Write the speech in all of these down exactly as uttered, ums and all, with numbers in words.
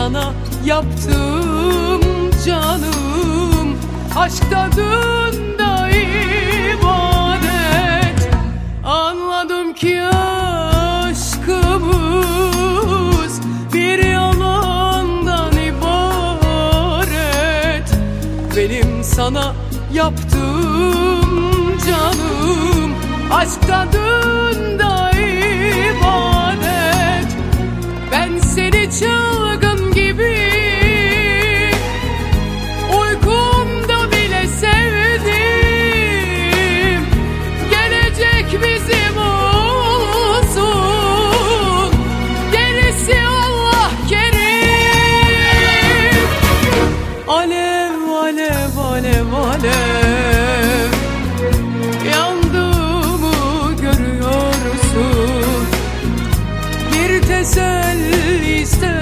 sana yaptım canım. Aşk tadında ibadet. Anladım ki aşkımız bir yalandan ibaret. Benim sana yaptığım canım aşk tadında ibadet. Ben seni çılgın gibi uykumda bile sevdim. Gelecek bizim olsun, gerisi Allah kerim. Alev alev alev alev, yandığımı görüyorsun. Bir teselli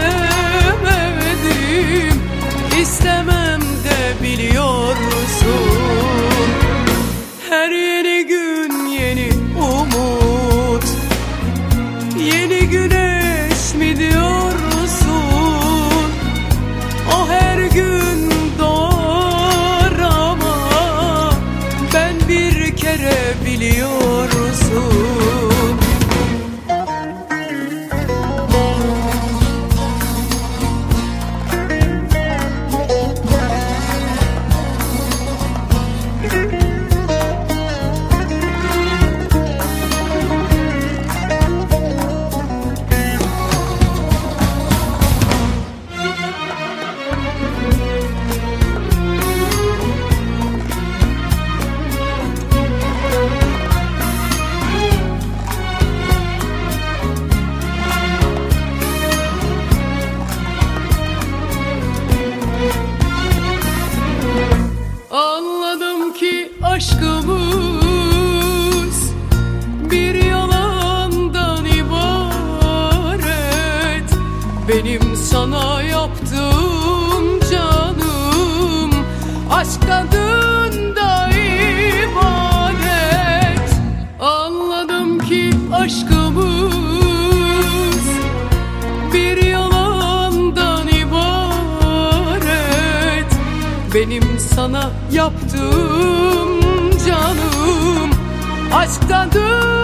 istemedim, istemem de biliyorsun. Her yeni gün yeni umut, yeni güneş mi diyorsun? O her gün doğar ama ben bir kere biliyorsun. Anladım ki aşkımız bir yalandan ibaret. Benim sana yaptığım canım aşk tadında ibadet. Anladım ki aşkımız bir yalandan ibaret. Benim sana yaptığım canım aşk tadında